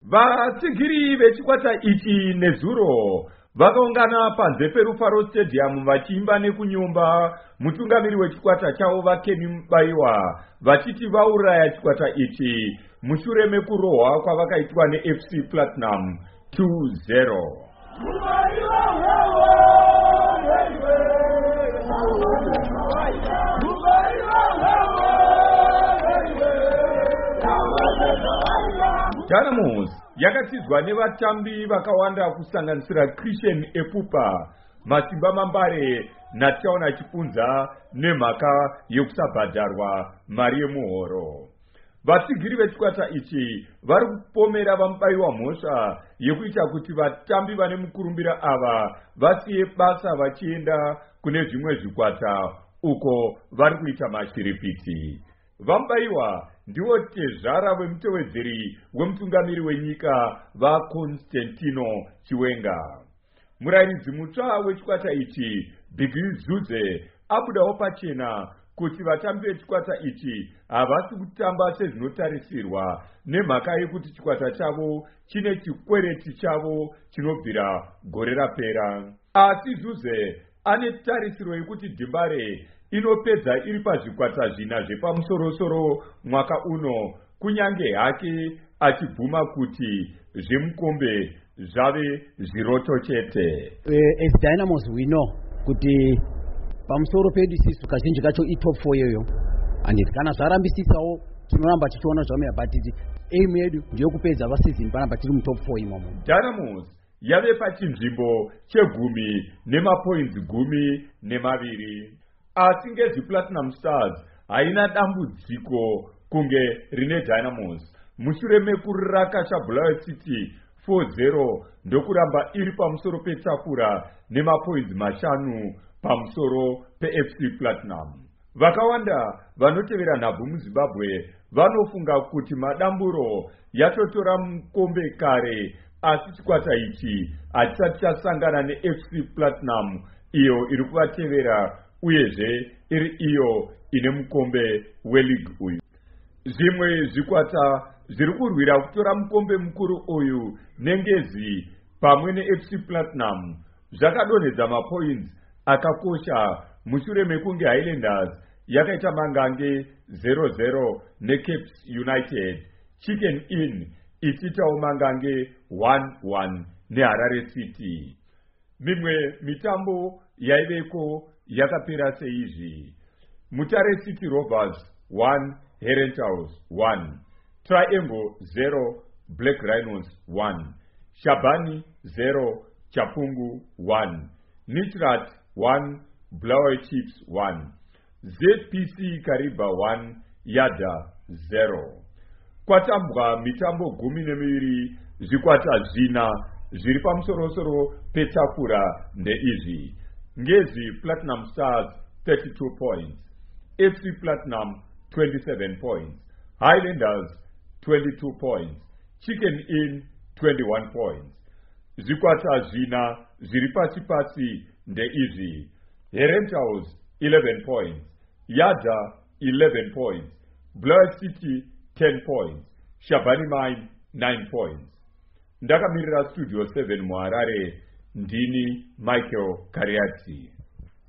Vatsigiri vechikwata ichi nezuro vakaungana panze peRufaro Stadium vachiimba nekunyumba mutungamiri wechikwata chavo Vakemi Mubaiwa vachiti vauraya chikwata ichi mushure mekurohwa kwavakaitwa neFC Platinum 2-0. Dynamos yakatizwa nevatambi vakawanda kusanganisira Christian Epupa, Masimba Mambare naTaona Chipunza nemhaka yekusabhadharwa mari yemuhoro. Vatsigiri vechikwata ichi vari kupomera vamubayiwa mhosva yekuita kuti vatambi vane mukurumbira ava vasiye basa vachienda kune zvimwe zvikwata uko vari kuita mashiripiti. Vamubayiwa ndivo tezvara vemutevedzeri wemutungamiri wenyika vaConstantino Chiwenga. Murairidzi mutsva wechikwata ichi Biggie Zuze abudawo pachena kuti vatambi vechikwata ichi havasi kutamba sezvinotarisirwa nemhaka yekuti chikwata chavo chine chikwereti chavo chinobvira gore rapera. Asi Zuze ane tarisiro yekuti Dhimbare inopedza iri pazvikwata zvina zvepamusorosoro mwaka uno, kunyange hake achibvuma kuti zvemukombe zvave zviroto chete. As Dynamos we know kuti pamusoro pedu sisi kazhinji kacho itop 4 yoyo, and kana zvarambisisawo tinoramba tichiona zvamira batiti aim yedu ndiyo kupedza vasizini panapa tiri mutop 4 imomo. Dynamos yave pachinzvimbo chegumi nemapoints 12. Asi ngezviPlatinum Stars haina dambudziko kunge rine Dynamos. Mushure mekuraka Bulawayo City 4-0 ndokuramba iri pamusoro petafura nemapoints 5 pamusoro peFC Platinum. Vakawanda vanotevera nhabvu muZimbabwe vanofunga kuti madamburo yatotora mukombe kare, asi chikwata ichi hachisati chasangana neFC Platinum iyo iri kuvatevera uyezve iri iyo ine mukombe weleague uyu. Zvimwe zvikwata zviri kurwira kutora mukombe mukuru uyu nengezi pamwe neFC Platinum zvakadonhedza mapoints akakosha mushure mekunge Highlanders yakaita mangange 0-0 neCapes United, Chicken Inn ichitawo mangange 1-1 neHarare City. Mimwe mitambo yaiveko yakapera seizvi: Mutare City Rovers 1, Herentals 1, Triangle 0, Black Rhinos 1, Shabani 0, Chapungu 1, Nitrat 1, Bulawayo Chiefs 1, ZPC Kariba 1, Yada 0. Kwatambwa mitambo 12, zvikwata zvina zviri pamusorosoro petafura ndeizvi: ngezi Platinum Stars 32 points, FC Platinum 27 points, Highlanders 22 points, Chicken Inn 21 points. Zvikwata zvina zviri pasi ndeizvi: Herentals 11 points, Yada 11 points, Bulawayo City 10 points, Shabani Mine 9 points. Ndakamirira Studio 7 muHarare, ndini Michael Kariati.